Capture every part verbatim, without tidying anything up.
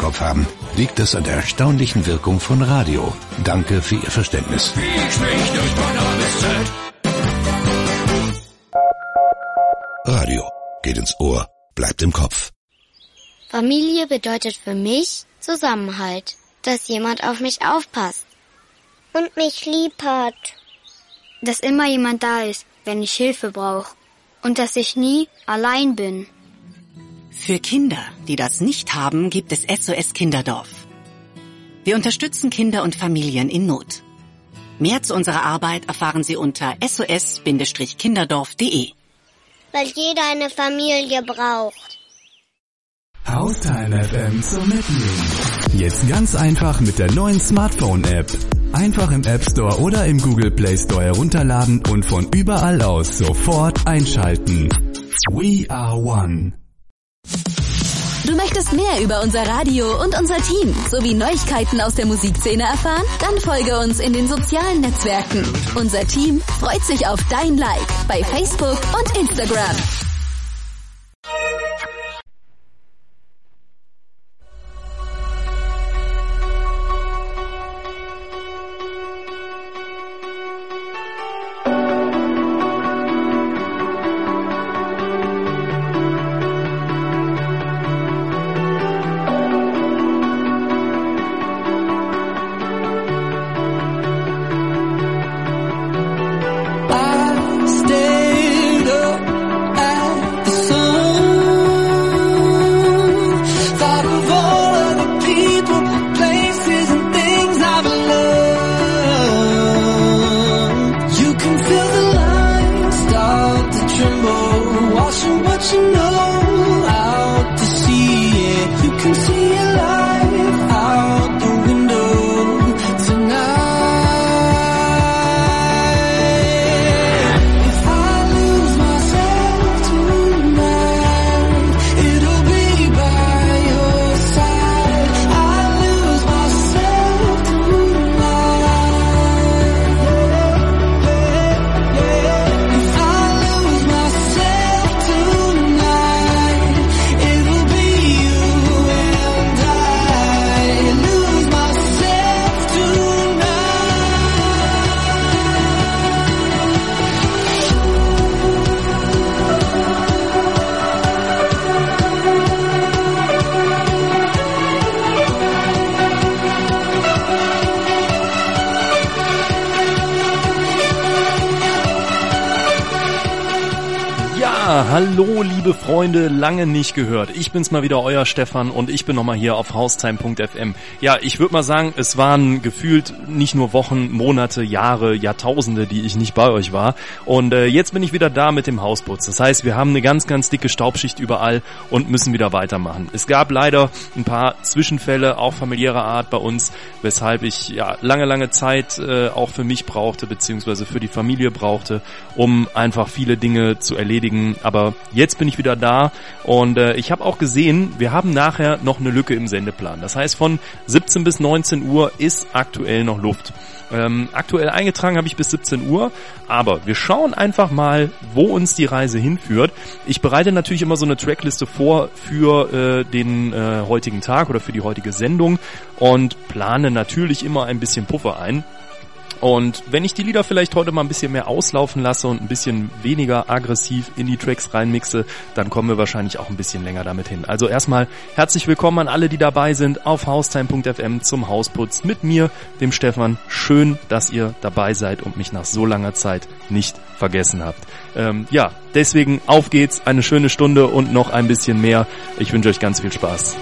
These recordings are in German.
Kopf haben, liegt es an der erstaunlichen Wirkung von Radio. Danke für Ihr Verständnis. Ich mich durch von A bis Z. Radio geht ins Ohr, bleibt im Kopf. Familie bedeutet für mich Zusammenhalt, dass jemand auf mich aufpasst und mich lieb hat. Dass immer jemand da ist, wenn ich Hilfe brauche und dass ich nie allein bin. Für Kinder, die das nicht haben, gibt es S O S Kinderdorf. Wir unterstützen Kinder und Familien in Not. Mehr zu unserer Arbeit erfahren Sie unter S O S Kinderdorf punkt de. Weil jeder eine Familie braucht. Haustime F M zum Mitnehmen. Jetzt ganz einfach mit der neuen Smartphone-App. Einfach im App Store oder im Google Play Store herunterladen und von überall aus sofort einschalten. We are one. Du möchtest mehr über unser Radio und unser Team sowie Neuigkeiten aus der Musikszene erfahren? Dann folge uns in den sozialen Netzwerken. Unser Team freut sich auf dein Like bei Facebook und Instagram. Hallo liebe Freunde, lange nicht gehört. Ich bin's mal wieder, euer Stefan, und ich bin nochmal hier auf haustime punkt f m. Ja, ich würde mal sagen, es waren gefühlt nicht nur Wochen, Monate, Jahre, Jahrtausende, die ich nicht bei euch war. Und äh, jetzt bin ich wieder da mit dem Hausputz. Das heißt, wir haben eine ganz, ganz dicke Staubschicht überall und müssen wieder weitermachen. Es gab leider ein paar Zwischenfälle, auch familiärer Art bei uns, weshalb ich ja lange, lange Zeit äh, auch für mich brauchte, beziehungsweise für die Familie brauchte, um einfach viele Dinge zu erledigen. Aber jetzt bin ich wieder da und äh, ich habe auch gesehen, wir haben nachher noch eine Lücke im Sendeplan. Das heißt, von siebzehn bis neunzehn Uhr ist aktuell noch Luft. Ähm, aktuell eingetragen habe ich bis siebzehn Uhr, aber wir schauen einfach mal, wo uns die Reise hinführt. Ich bereite natürlich immer so eine Trackliste vor für äh, den äh, heutigen Tag oder für die heutige Sendung und plane natürlich immer ein bisschen Puffer ein. Und wenn ich die Lieder vielleicht heute mal ein bisschen mehr auslaufen lasse und ein bisschen weniger aggressiv in die Tracks reinmixe, dann kommen wir wahrscheinlich auch ein bisschen länger damit hin. Also erstmal herzlich willkommen an alle, die dabei sind auf haustime punkt f m zum Hausputz mit mir, dem Stefan. Schön, dass ihr dabei seid und mich nach so langer Zeit nicht vergessen habt. Ähm, ja, deswegen auf geht's, eine schöne Stunde und noch ein bisschen mehr. Ich wünsche euch ganz viel Spaß.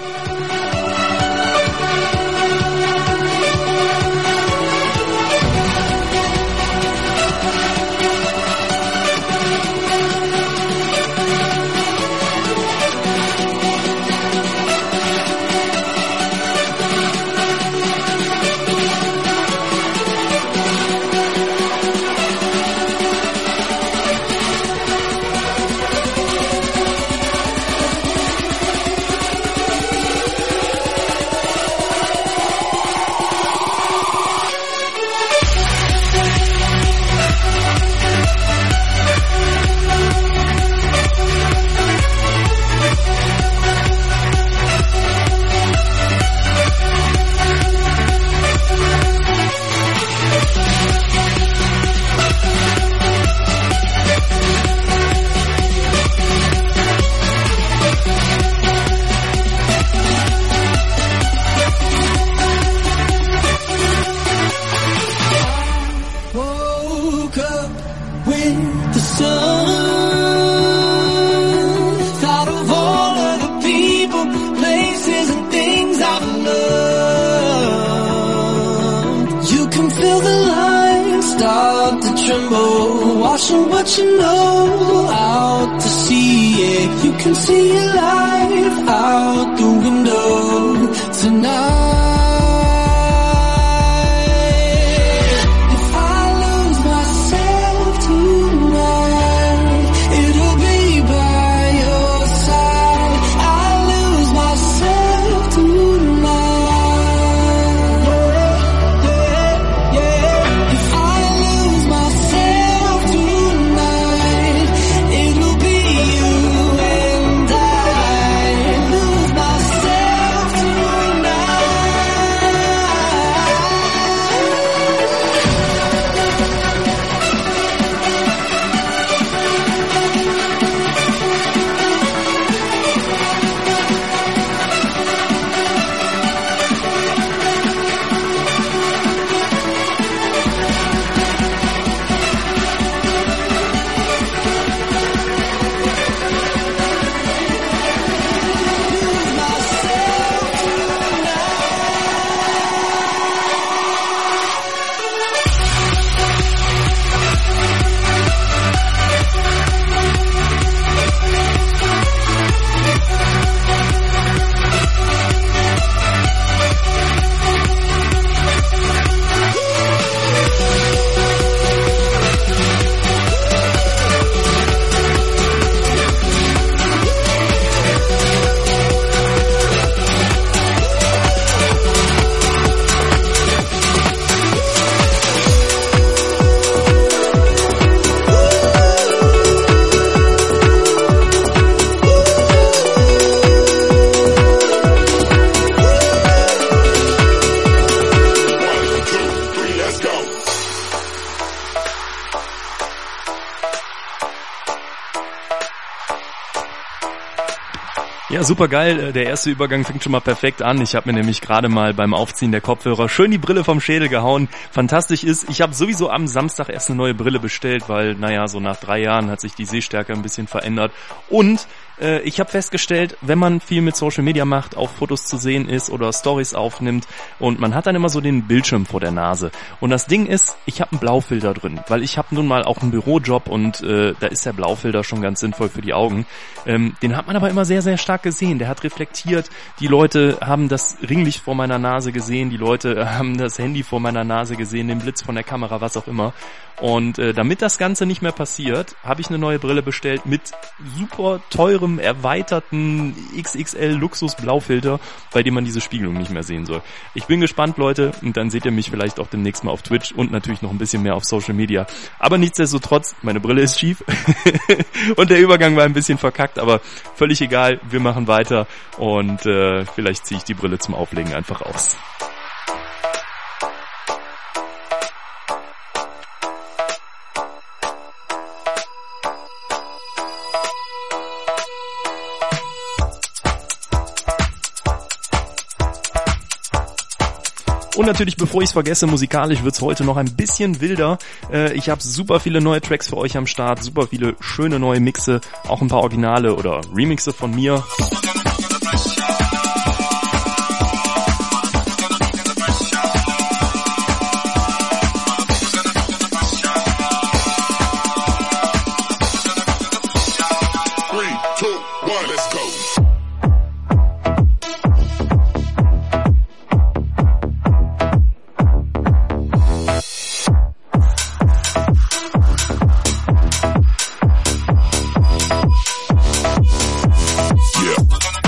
tremble, washing what you know out to sea. Yeah, you can see your life out the window tonight. Ja, super geil. Der erste Übergang fängt schon mal perfekt an. Ich habe mir nämlich gerade mal beim Aufziehen der Kopfhörer schön die Brille vom Schädel gehauen. Fantastisch ist, ich habe sowieso am Samstag erst eine neue Brille bestellt, weil, naja, so nach drei Jahren hat sich die Sehstärke ein bisschen verändert. Und äh, ich habe festgestellt, wenn man viel mit Social Media macht, auf Fotos zu sehen ist oder Stories aufnimmt und man hat dann immer so den Bildschirm vor der Nase. Und das Ding ist, ich habe einen Blaufilter drin, weil ich habe nun mal auch einen Bürojob und äh, da ist der Blaufilter schon ganz sinnvoll für die Augen. Ähm, den hat man aber immer sehr, sehr stark gesehen. Der hat reflektiert. Die Leute haben das Ringlicht vor meiner Nase gesehen. Die Leute haben das Handy vor meiner Nase gesehen, den Blitz von der Kamera, was auch immer. Und äh, damit das Ganze nicht mehr passiert, habe ich eine neue Brille bestellt mit super teurem, erweiterten X X L Luxus Blaufilter, bei dem man diese Spiegelung nicht mehr sehen soll. Ich bin gespannt, Leute, und dann seht ihr mich vielleicht auch demnächst mal auf Twitch und natürlich noch ein bisschen mehr auf Social Media. Aber nichtsdestotrotz, meine Brille ist schief und der Übergang war ein bisschen verkackt, aber völlig egal, wir machen weiter und äh, vielleicht ziehe ich die Brille zum Auflegen einfach aus. Und natürlich, bevor ich es vergesse, musikalisch wird's heute noch ein bisschen wilder. Äh, ich habe super viele neue Tracks für euch am Start, super viele schöne neue Mixe, auch ein paar Originale oder Remixe von mir. Yeah.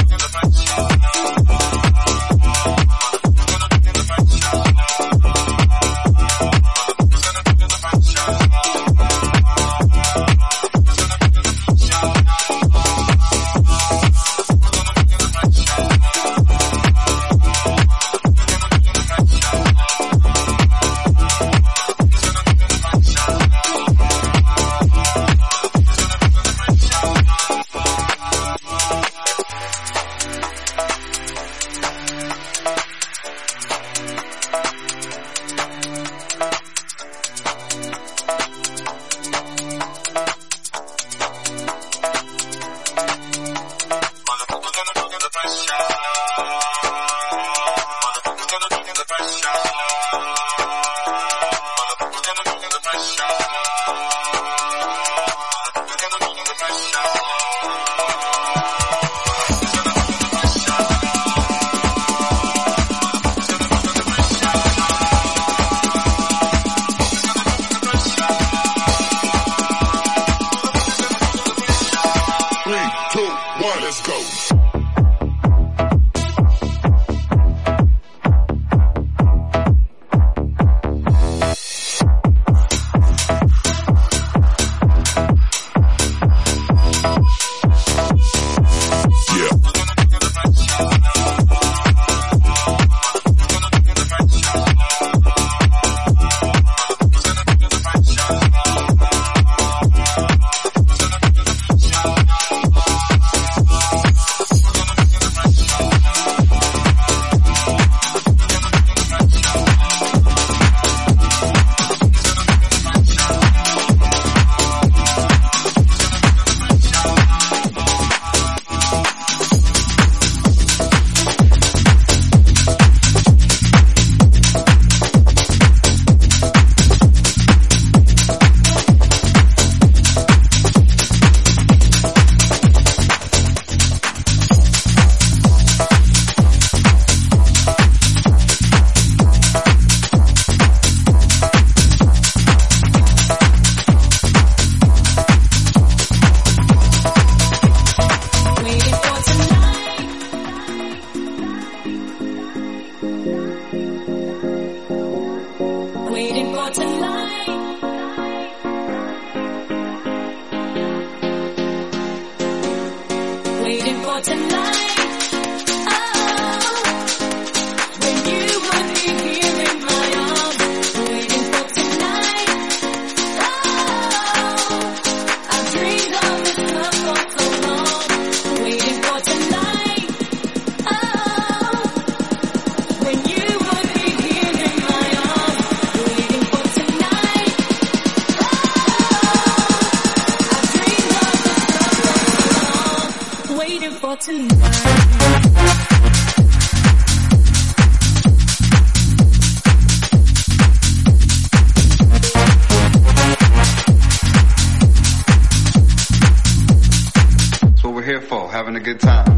having a good time.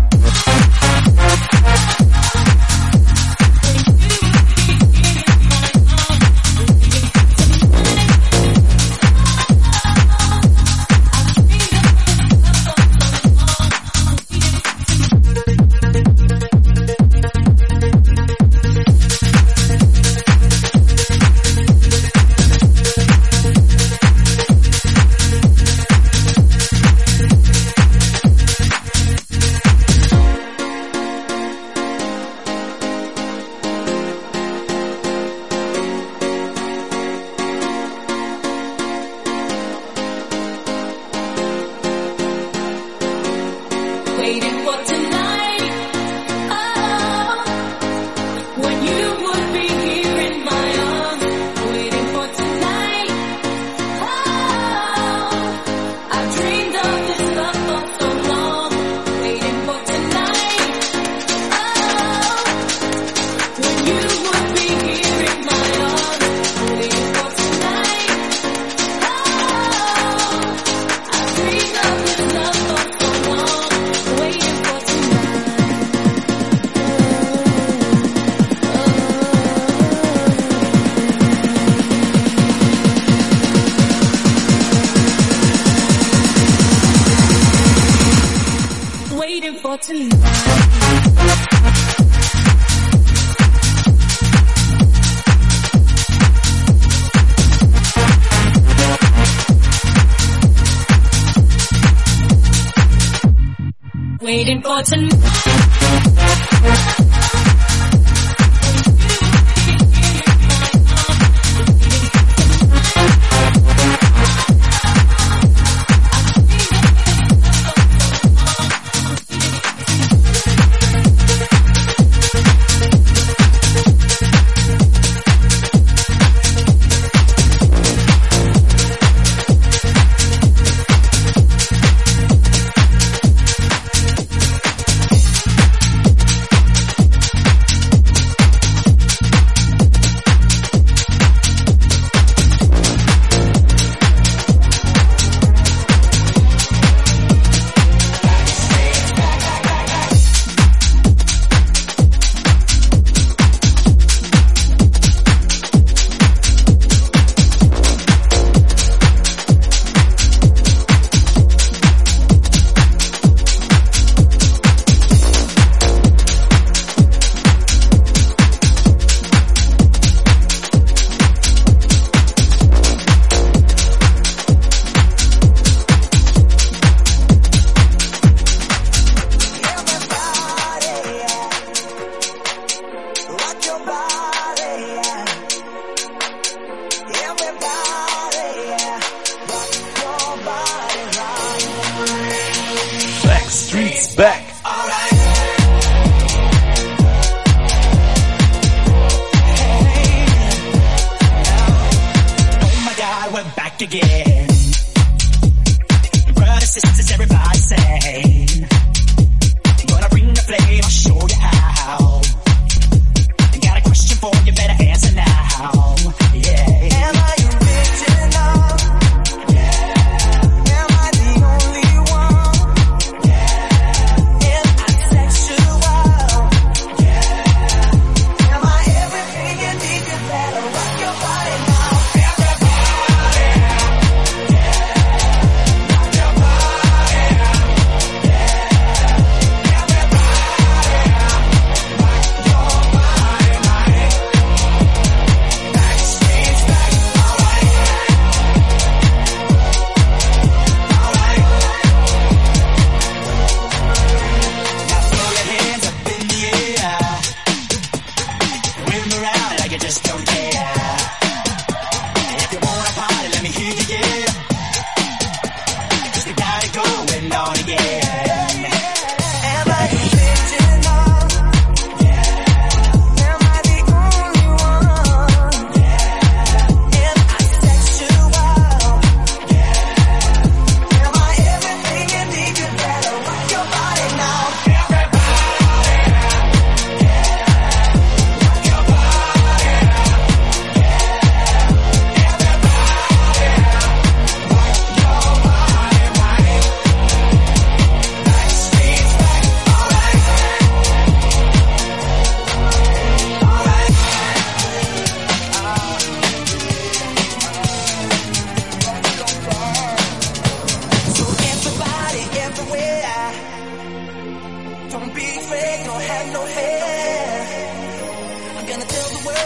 Waiting for tonight.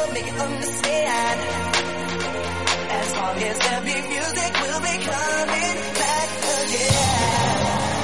make it understand. As long as there be music, we'll be coming back again.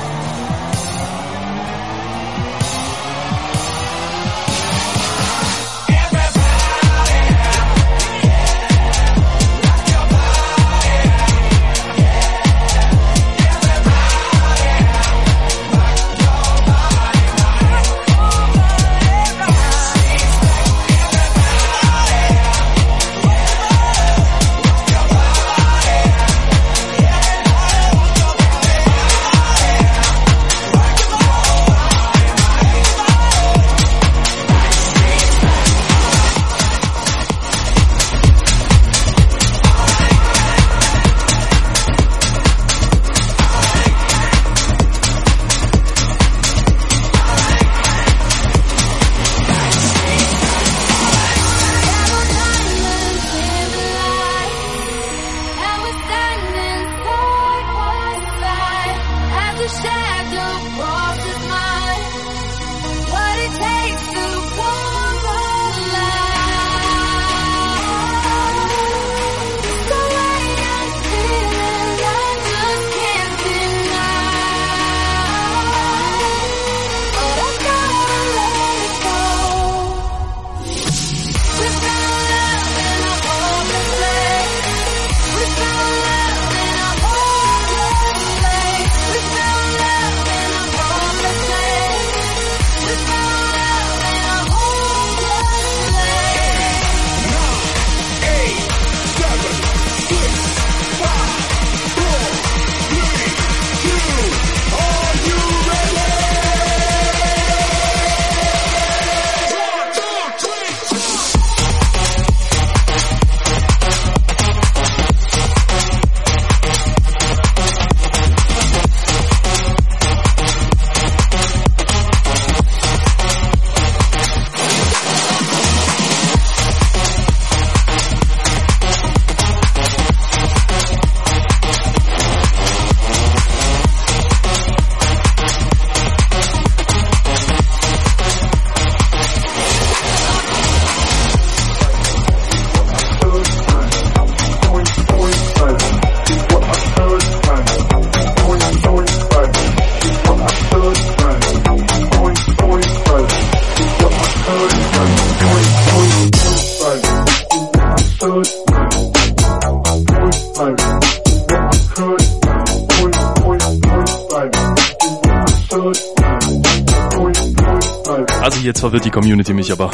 Also jetzt verwirrt die Community mich aber.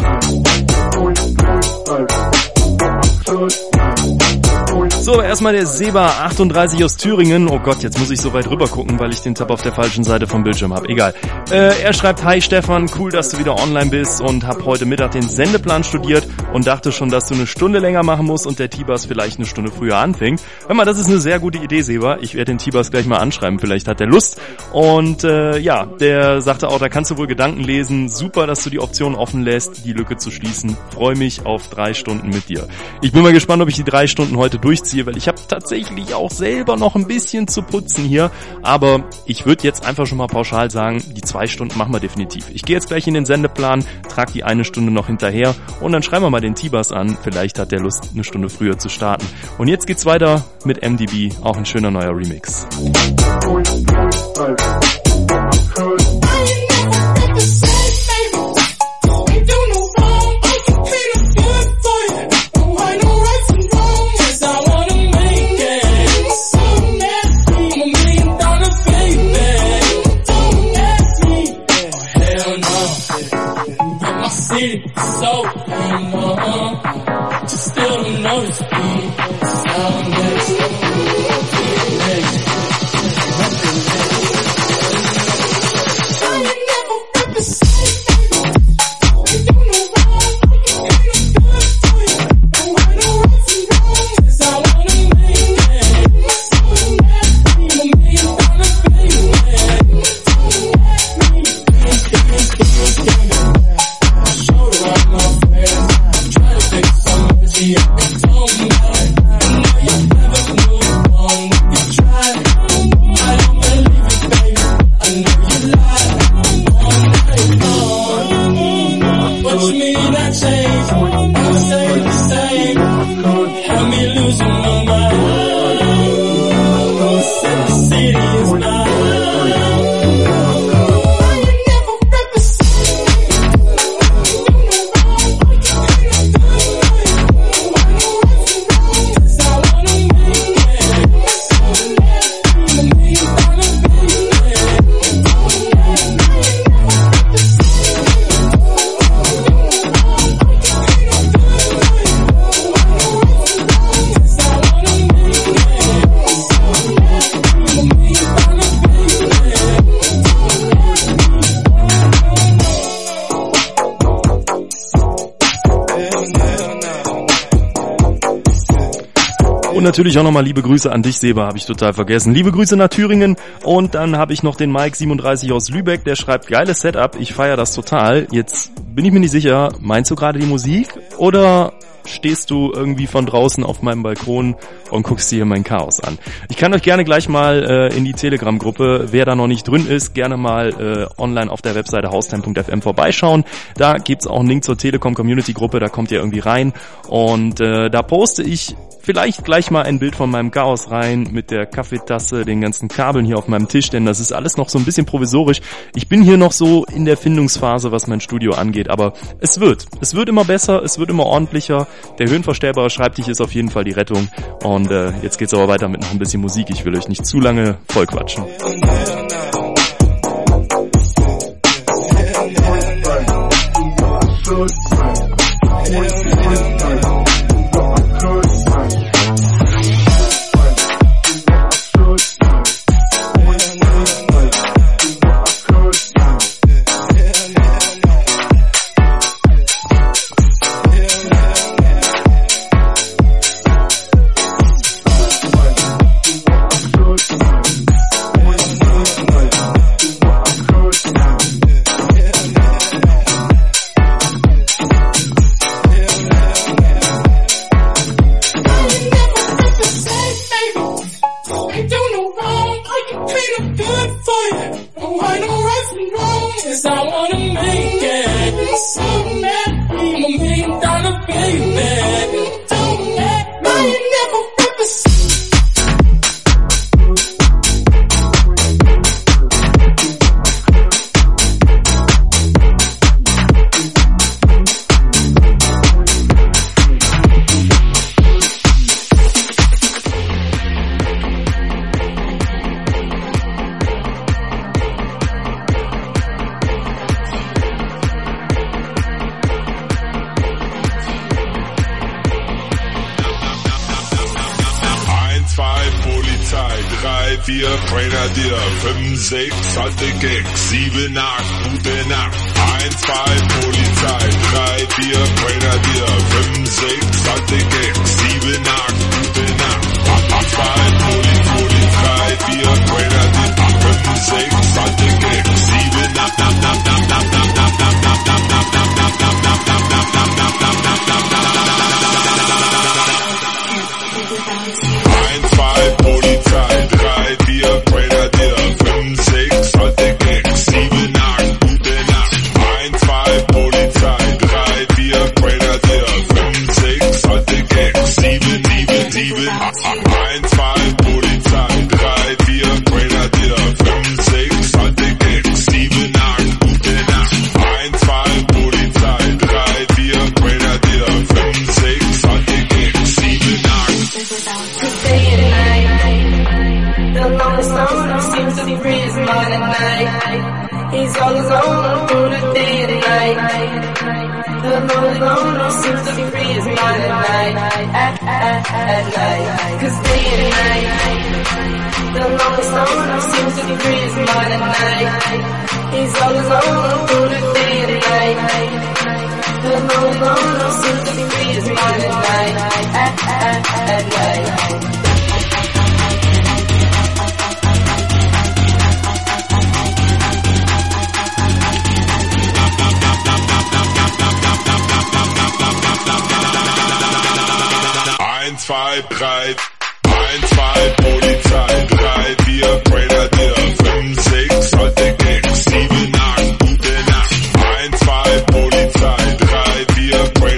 So, erstmal der Seba achtunddreißig aus Thüringen. Oh Gott, jetzt muss ich so weit rüber gucken, weil ich den Tab auf der falschen Seite vom Bildschirm habe. Egal. Äh, er schreibt: Hi Stefan, cool, dass du wieder online bist und hab heute Mittag den Sendeplan studiert und dachte schon, dass du eine Stunde länger machen musst und der T-Bass vielleicht eine Stunde früher anfängt. Hör mal, das ist eine sehr gute Idee, Seba. Ich werde den T-Bass gleich mal anschreiben, vielleicht hat der Lust. Und äh, ja, der sagte auch, da kannst du wohl Gedanken lesen. Super, dass du die Option offen lässt, die Lücke zu schließen. Freue mich auf drei Stunden mit dir. Ich bin mal gespannt, ob ich die drei Stunden heute durchziehe, weil ich habe tatsächlich auch selber noch ein bisschen zu putzen hier. Aber ich würde jetzt einfach schon mal pauschal sagen, die zwei Stunden machen wir definitiv. Ich gehe jetzt gleich in den Sendeplan, trage die eine Stunde noch hinterher und dann schreiben wir mal den T-Bass an. Vielleicht hat der Lust, eine Stunde früher zu starten. Und jetzt geht's weiter mit M D B, auch ein schöner neuer Remix. So, uh-huh. Just still don't notice me. So next, next. I ain't never represented. You don't know why. Ain't no good for you. No, I know right from wrong. 'Cause I wanna make it. So let me, I'm a million dollar baby. Don't let me. Show her all my friends. Try to take some energy. Don't same, the same, the same. Have me losing my mind. Said the city is mine. Und natürlich auch nochmal liebe Grüße an dich, Seba, habe ich total vergessen. Liebe Grüße nach Thüringen und dann habe ich noch den Mike siebenunddreißig aus Lübeck, der schreibt, geiles Setup, ich feiere das total. Jetzt bin ich mir nicht sicher, meinst du gerade die Musik oder stehst du irgendwie von draußen auf meinem Balkon und guckst dir hier mein Chaos an? Ich kann euch gerne gleich mal äh, in die Telegram-Gruppe, wer da noch nicht drin ist, gerne mal äh, online auf der Webseite haustime punkt f m vorbeischauen. Da gibt's auch einen Link zur Telekom-Community-Gruppe, da kommt ihr irgendwie rein und äh, da poste ich vielleicht gleich mal ein Bild von meinem Chaos rein mit der Kaffeetasse, den ganzen Kabeln hier auf meinem Tisch, denn das ist alles noch so ein bisschen provisorisch. Ich bin hier noch so in der Findungsphase, was mein Studio angeht, aber es wird. Es wird immer besser, es wird immer ordentlicher. Der höhenverstellbare Schreibtisch ist auf jeden Fall die Rettung und äh, jetzt geht's aber weiter mit noch ein bisschen Musik. Ich will euch nicht zu lange vollquatschen. Grenadier, fünf, sechs, hatte Gags, sieben, acht, gute Nacht, eins, zwei, Polizei, drei, vier, Grenadier, fünf, sechs, hatte Gags, sieben, acht, gute Nacht, zwei, Polizei, drei, vier, Grenadier, fünf, sechs, hatte Gags, sieben, acht, eins, zwei, Polizei, drei, vier, Grenadier, fünf, sechs, hatte Gags, sieben, acht, gute Nacht, eins, zwei, Polizei, drei, vier, Grenadier, fünf, sechs, hatte Gags, sieben, sieben, sieben, eins, zwei, Polizei, drei, vier, Grenadier, fünf, sechs, hatte Gags, sieben, acht, gute Nacht, eins, zwei, Polizei, drei, vier, Grenadier, fünf, sechs, hatte Gags, sieben, The lonely stoner seems to be free his mind at night. He's all alone through the day and night. The lonely loner seems to be free his mind at night. At, at, at night. Cause day and night. The lonely stoner seems to be free his mind at night. He's all alone through the day and night. The lonely loner seems to be free his mind at night. At, at, at night. eins, zwei, drei, eins, zwei, Polizei, drei, vier, Grenadier, fünf, sechs, hatte Gags, sieben, acht, gute Nacht, eins, zwei, Polizei, drei, vier, Grenadier.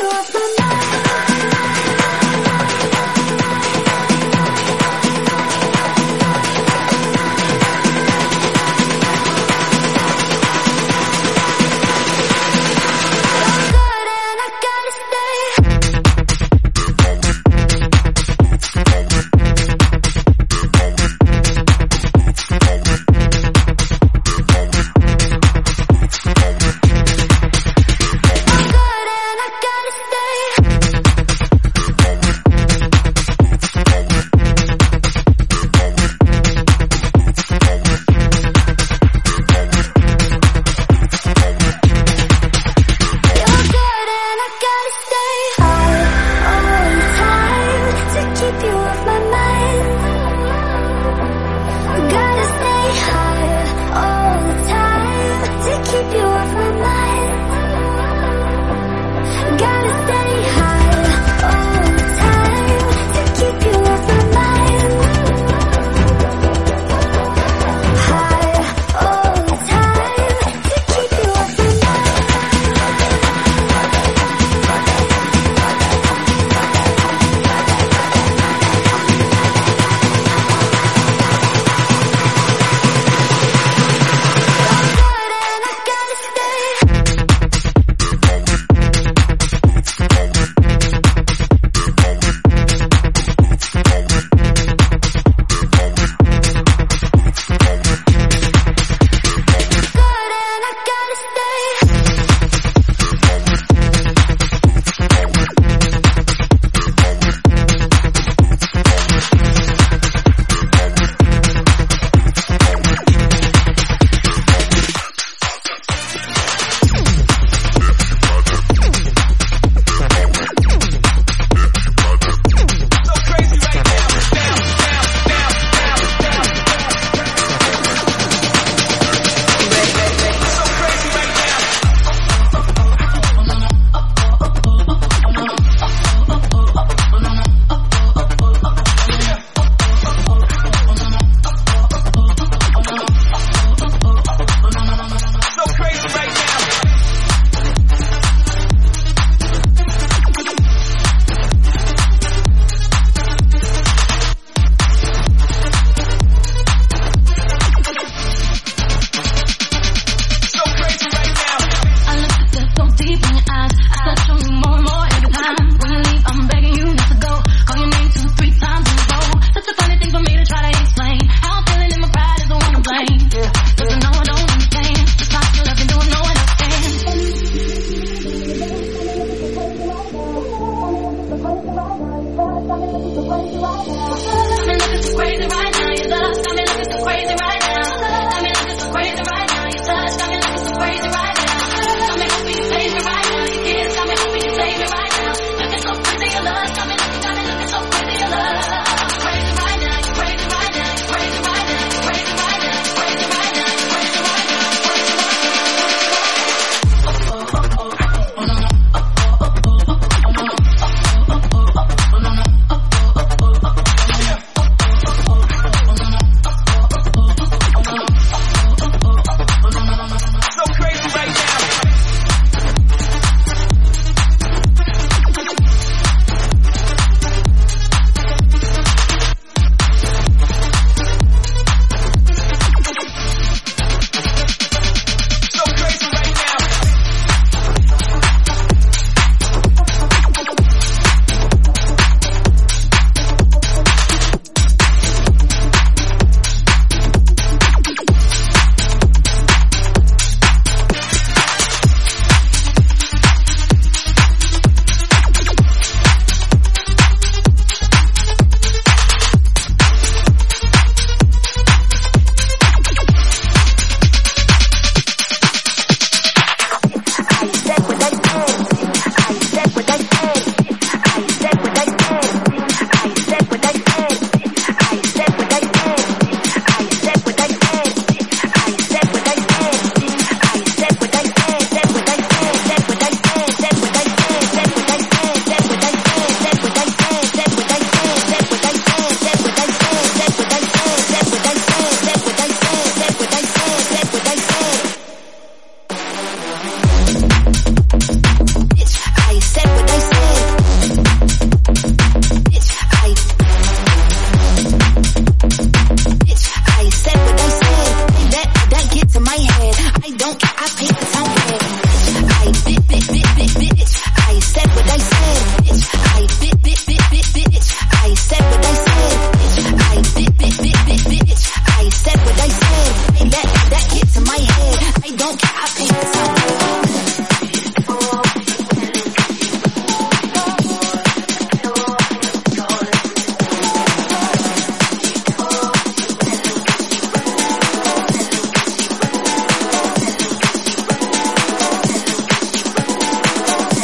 off my mind.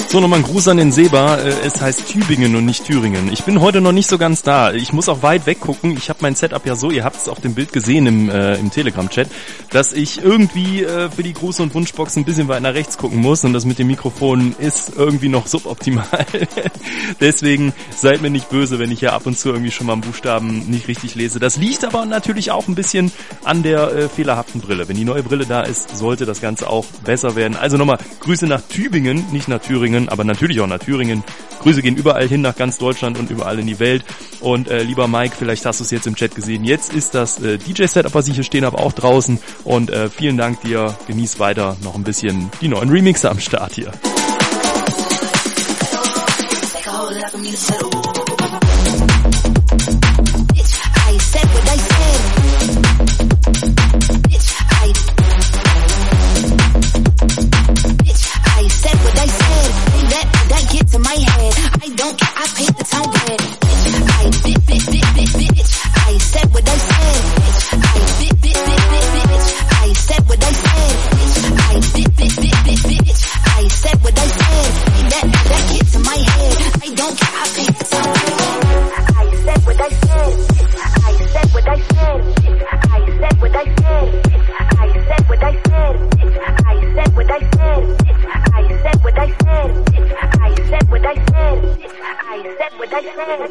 So, nochmal ein Gruß an den Seba. Es heißt Tübingen und nicht Thüringen. Ich bin heute noch nicht so ganz da. Ich muss auch weit weg gucken. Ich habe mein Setup ja so, ihr habt es auf dem Bild gesehen im, äh, im Telegram-Chat, dass ich irgendwie äh, für die Gruß- und Wunschbox ein bisschen weit nach rechts gucken muss und das mit dem Mikrofon ist irgendwie noch suboptimal. Deswegen seid mir nicht böse, wenn ich ja ab und zu irgendwie schon mal einen Buchstaben nicht richtig lese. Das liegt aber natürlich auch ein bisschen an der äh, fehlerhaften Brille. Wenn die neue Brille da ist, sollte das Ganze auch besser werden. Also nochmal Grüße nach Tübingen, nicht nach Thüringen, aber natürlich auch nach Thüringen. Grüße gehen überall hin, nach ganz Deutschland und überall in die Welt. Und äh, lieber Mike, vielleicht hast du es jetzt im Chat gesehen, jetzt ist das äh, D J-Setup, was ich hier stehen habe, auch draußen. Und äh, vielen Dank dir, genieß weiter noch ein bisschen die neuen Remixe am Start hier. To my head, I don't care, I paint the town red. I bit, bit, bit, bit, bitch. I said what I said. I bit, bit, bit, bit, bitch. I said what I said. I bit, bit, bit, bit, bitch. I said what I said. That, that get to my head. I don't care, I paint the town red. I said what I said. I said what I said. I said what I said. I said what I said. I said what I said. I said what I said. I said what I said. I said what I said.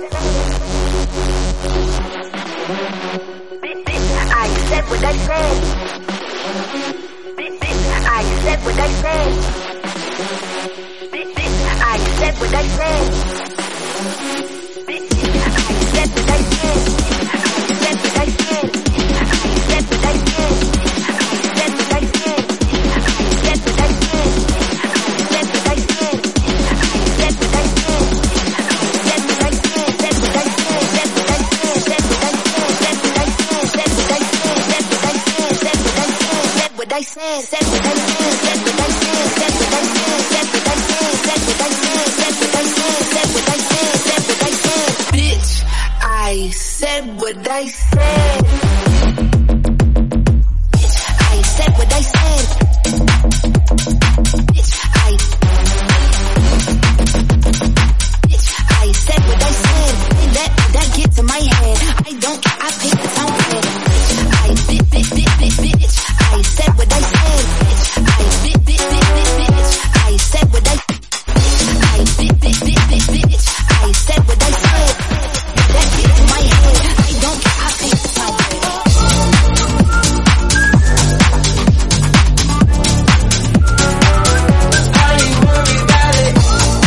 Bitch, bitch, I said what I said. Bitch, bitch, I said what I said. Bitch, bitch, I said what I said. Bitch, bitch, I said what I said. I said what I said. I said what I said. I said what I said. I said what I said. I said what I said. I said, said what I said, said what I said, said what I said, said what I said, said what I said, said what I said, said what I said, said what I said. Bitch, I said what I said. Bitch, I said what I said. Bitch, I. Bitch, I said what I said. That that get to my head. I don't care. I paint the town red. Bitch, I bit bit bit bit bitch. I said what I said. I bit bit bit bit bitch. I said what I. I bit bit bit bit bitch. I said what I said. That get to my head. I don't care. I paint the town I ain't worried about it.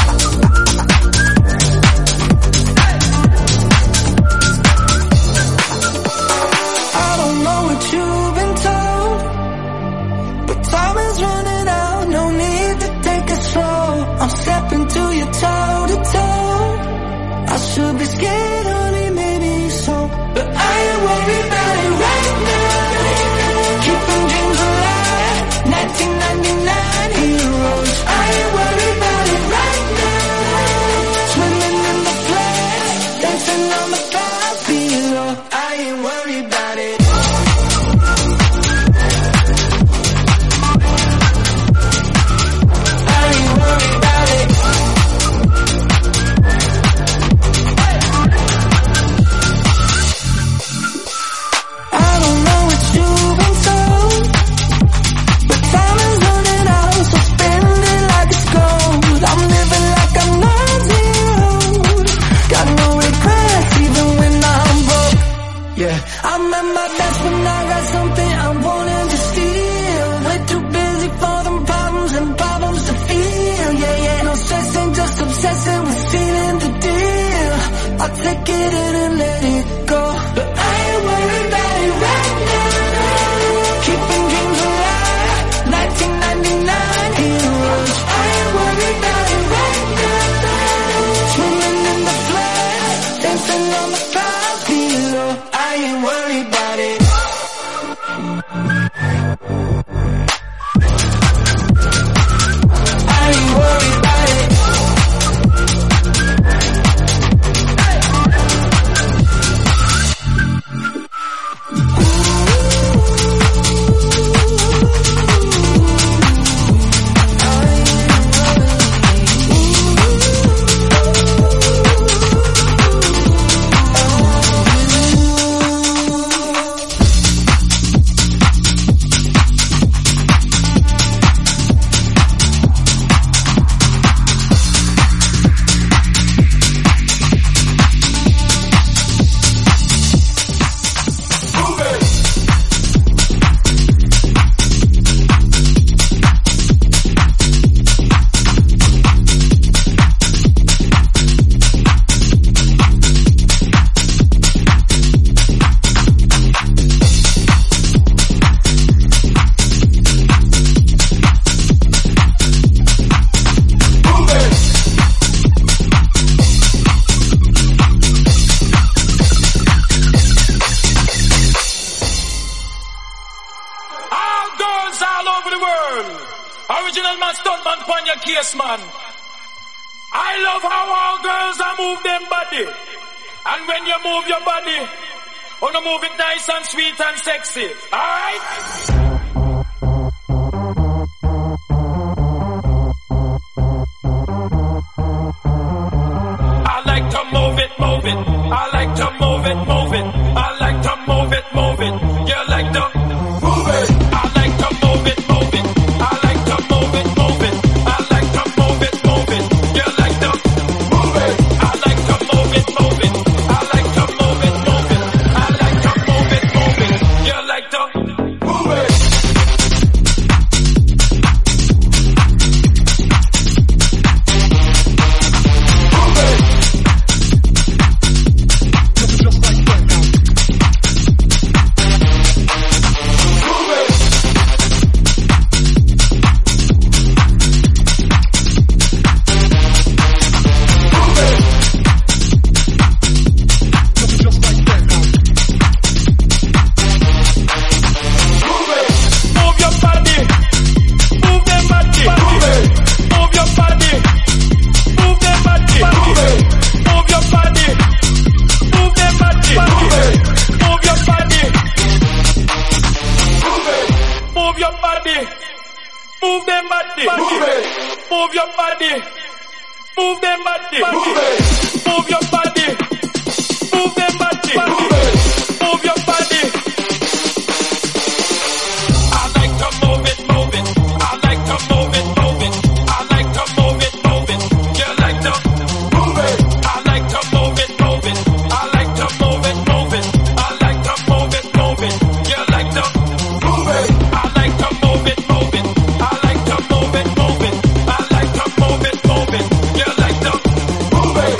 I don't know what you've been told, but time is running out, no need to take it slow. I'm stepping to you toe to toe. I should be scared, honey, maybe so, but I ain't worried about it right now. Keeping dreams alive, nineteen ninety-nine heroes. I ain't worried about it right now. Swimming in the floods, dancing on the clouds below. I ain't worried about it. Take it in and let it go, but I ain't worried about it right now. Keeping dreams alive, nineteen ninety-nine heroes. I ain't worried about it right now. Swimming in the flood, dancing on the clouds below. I ain't worried about it. I ain't worried about it. love how all girls are move them body. And when you move your body, wanna move it nice and sweet and sexy. Alright? I like to move it, move it. I like to move it, move it. I like to move it, move it. You like to move it. I like to move it, move it. I like to move it, move it. I like to move it, move it. You like to move it. I like to move it, move it. I like to move it, move it. I like to move it, move it. You like to move it. Move your body, move them body, move it. Move your body, move them body, move it. Move your body. I like to move it, move it. I like to move it, move it. I like to move it, move it. You like to move it. I like to move it, move it. I like to move it, move it. I like to move it, move it. You like to move it. I like to move it, move it. I like to move it, move it. I like to move it, move it. You like to move it.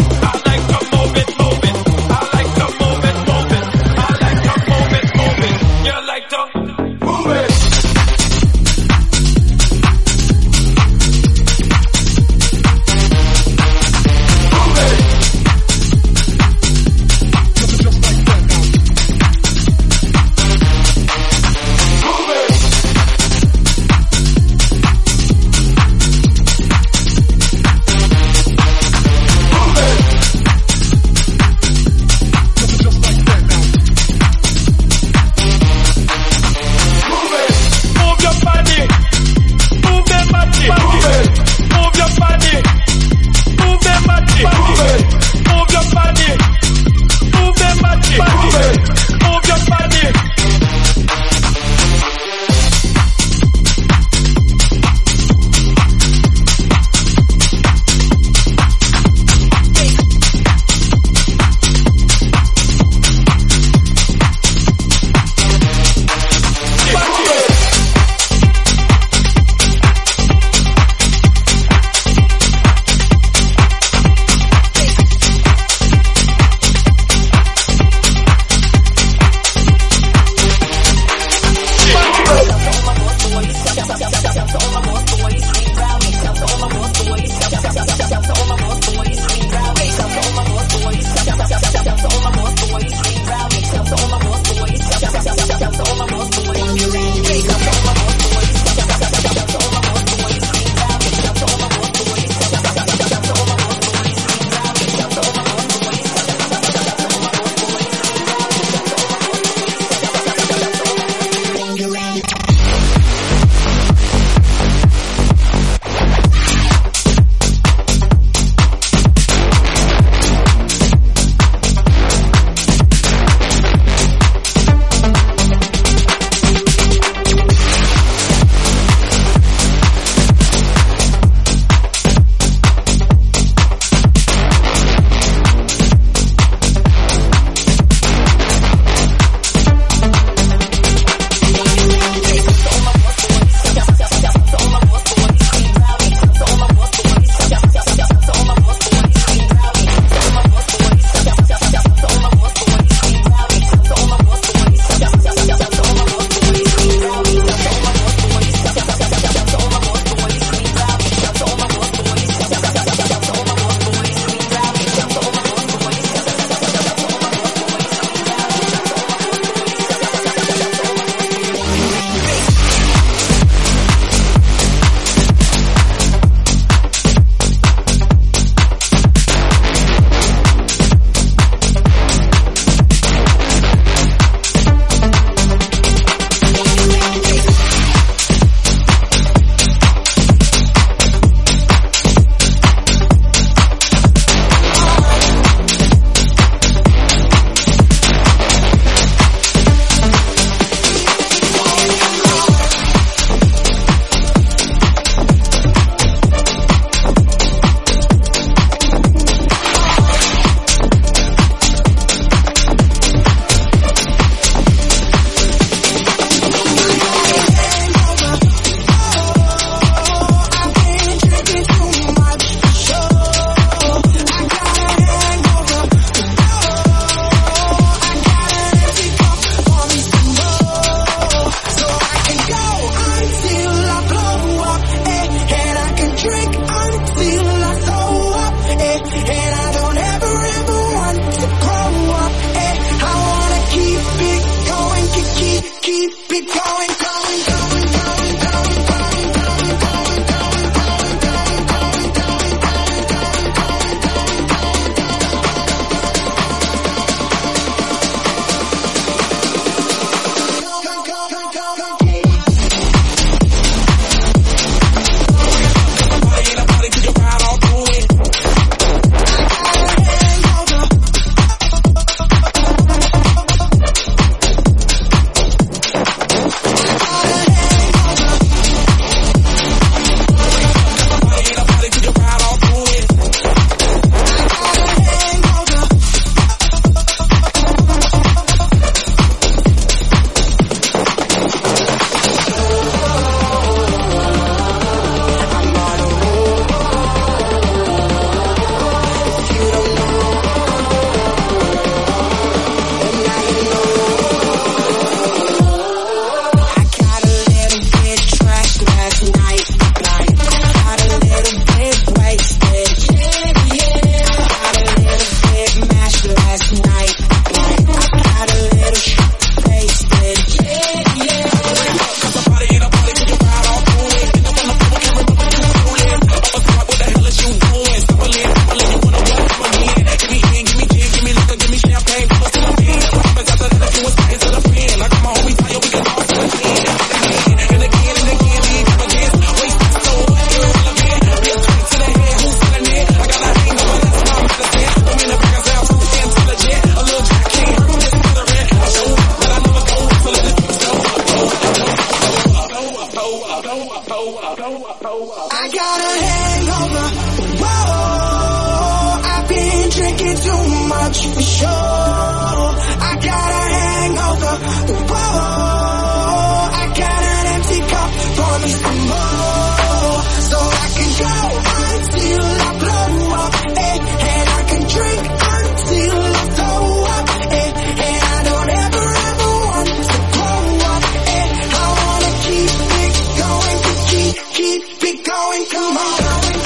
too much for sure. I got a hangover, whoa. I got an empty cup, pour me some more. So I can go until I blow up, eh. And I can drink until I throw up, eh. And I don't ever, ever want to grow up, eh. I wanna keep it going, keep, keep it going, come on.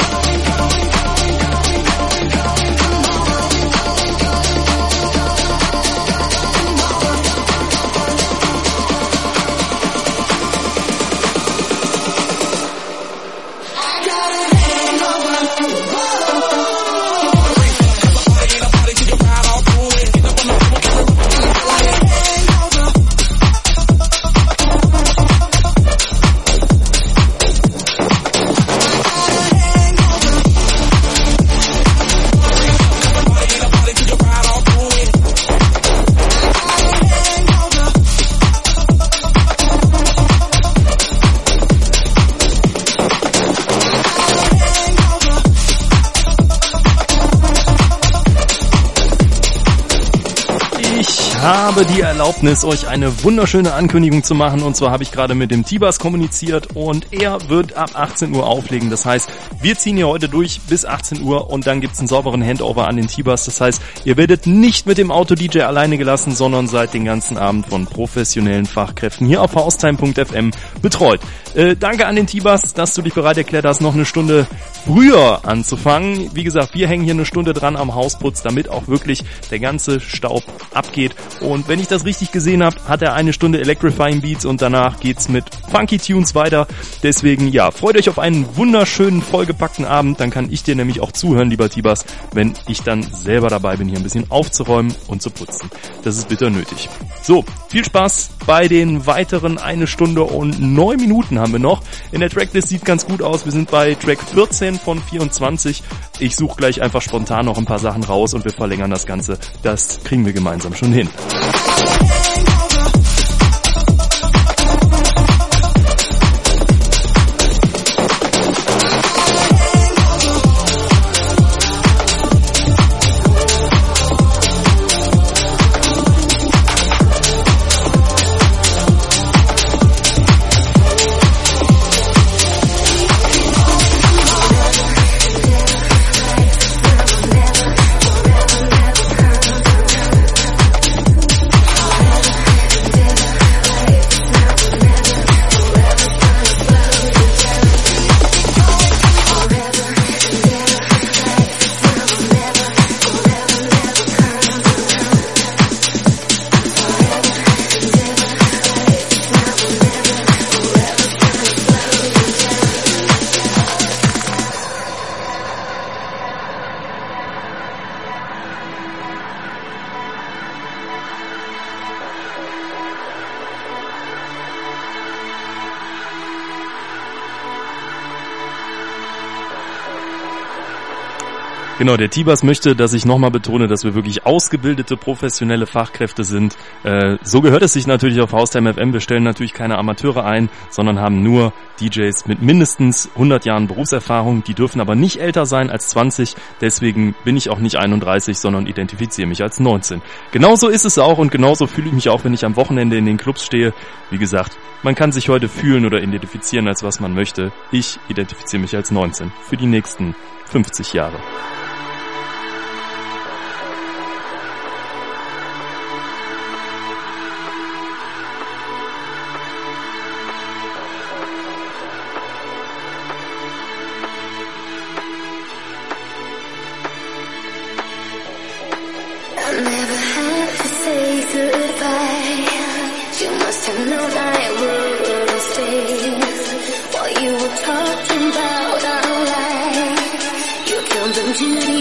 habe die Erlaubnis, euch eine wunderschöne Ankündigung zu machen, und zwar habe ich gerade mit dem T-Bass kommuniziert und er wird ab achtzehn Uhr auflegen. Das heißt, wir ziehen hier heute durch bis achtzehn Uhr und dann gibt's einen sauberen Handover an den T-Bass. Das heißt, ihr werdet nicht mit dem Auto-D J alleine gelassen, sondern seid den ganzen Abend von professionellen Fachkräften hier auf haustime punkt f m betreut. Äh, danke an den T-Bass, dass du dich bereit erklärt hast, noch eine Stunde früher anzufangen. Wie gesagt, wir hängen hier eine Stunde dran am Hausputz, damit auch wirklich der ganze Staub abgeht. Und wenn ich das richtig gesehen habe, hat er eine Stunde Electrifying Beats und danach geht's mit Funky Tunes weiter. Deswegen, ja, freut euch auf einen wunderschönen, vollgepackten Abend. Dann kann ich dir nämlich auch zuhören, lieber T-Bass, wenn ich dann selber dabei bin, hier ein bisschen aufzuräumen und zu putzen. Das ist bitter nötig. So, viel Spaß bei den weiteren eine Stunde und neun Minuten haben wir noch. In der Tracklist sieht ganz gut aus. Wir sind bei Track vierzehn von vierundzwanzig. Ich suche gleich einfach spontan noch ein paar Sachen raus und wir verlängern das Ganze. Das kriegen wir gemeinsam schon hin. Genau, der T-Bass möchte, dass ich nochmal betone, dass wir wirklich ausgebildete, professionelle Fachkräfte sind. Äh, so gehört es sich natürlich auf Haustime F M. Wir stellen natürlich keine Amateure ein, sondern haben nur D Js mit mindestens hundert Jahren Berufserfahrung. Die dürfen aber nicht älter sein als zwanzig. Deswegen bin ich auch nicht einunddreißig, sondern identifiziere mich als neunzehn. Genauso ist es auch und genauso fühle ich mich auch, wenn ich am Wochenende in den Clubs stehe. Wie gesagt, man kann sich heute fühlen oder identifizieren, als was man möchte. Ich identifiziere mich als neunzehn für die nächsten fünfzig Jahre. You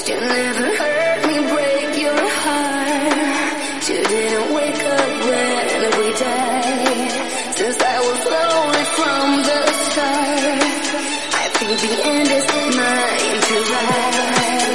You never heard me break your heart. You didn't wake up when we died. Since I was lonely from the start, I think the end is mine to ride.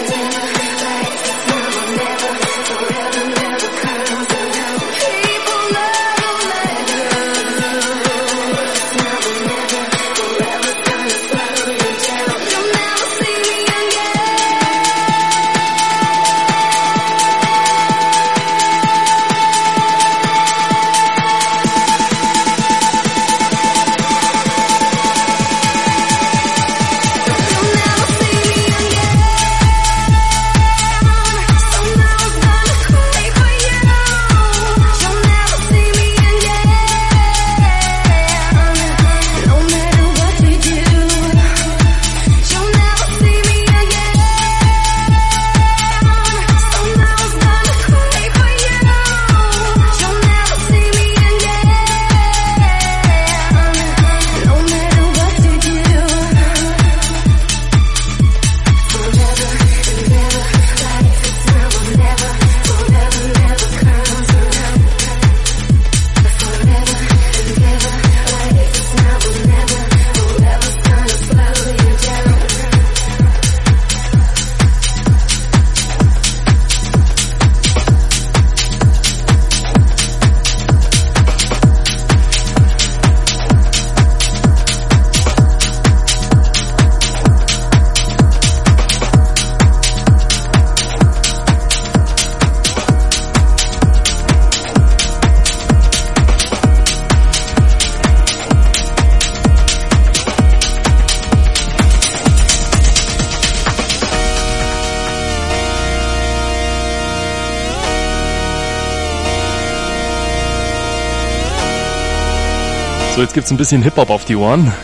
So, jetzt gibt's ein bisschen Hip-Hop auf die Ohren.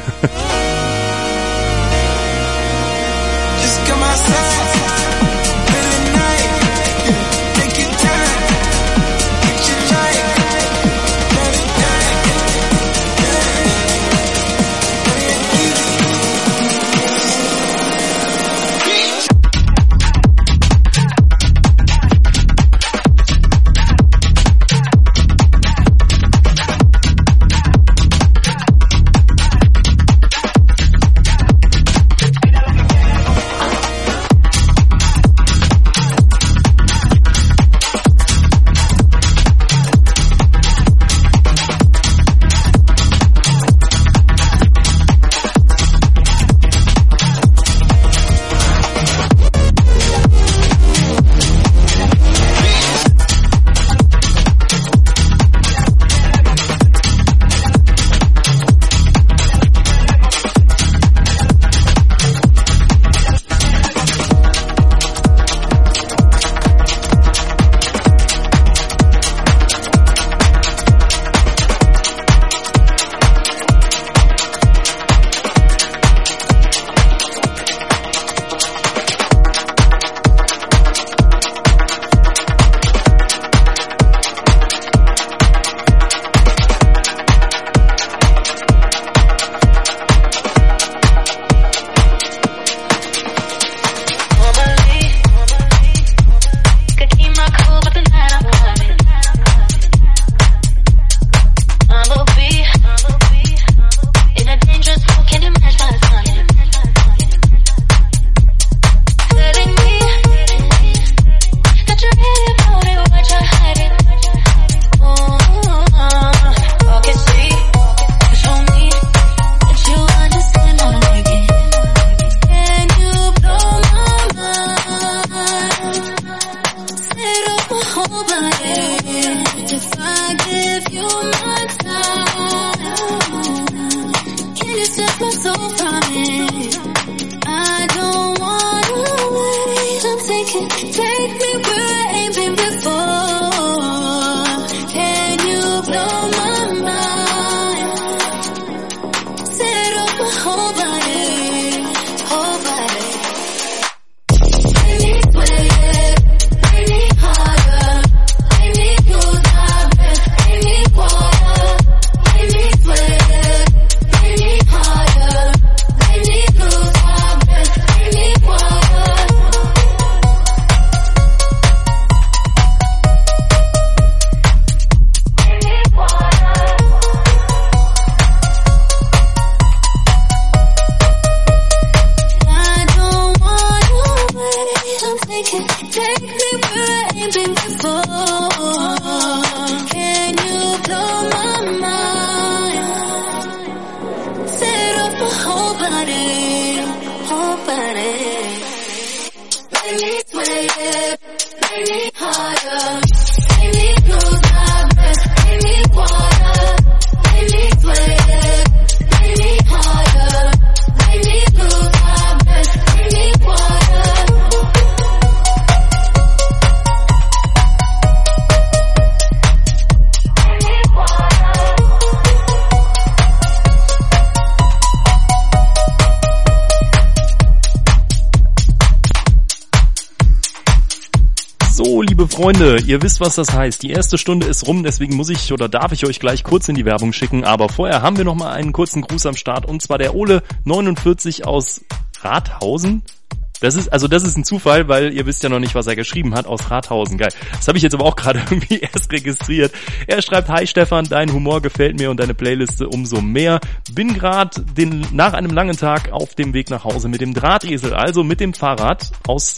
So, liebe Freunde, ihr wisst, was das heißt. Die erste Stunde ist rum, deswegen muss ich oder darf ich euch gleich kurz in die Werbung schicken. Aber vorher haben wir noch mal einen kurzen Gruß am Start, und zwar der Ole neunundvierzig aus Rathausen. Das ist, also das ist ein Zufall, weil ihr wisst ja noch nicht, was er geschrieben hat, aus Rathausen. Geil. Das habe ich jetzt aber auch gerade irgendwie erst registriert. Er schreibt: Hi Stefan, dein Humor gefällt mir und deine Playliste umso mehr. Bin gerade den nach einem langen Tag auf dem Weg nach Hause mit dem Drahtesel, also mit dem Fahrrad aus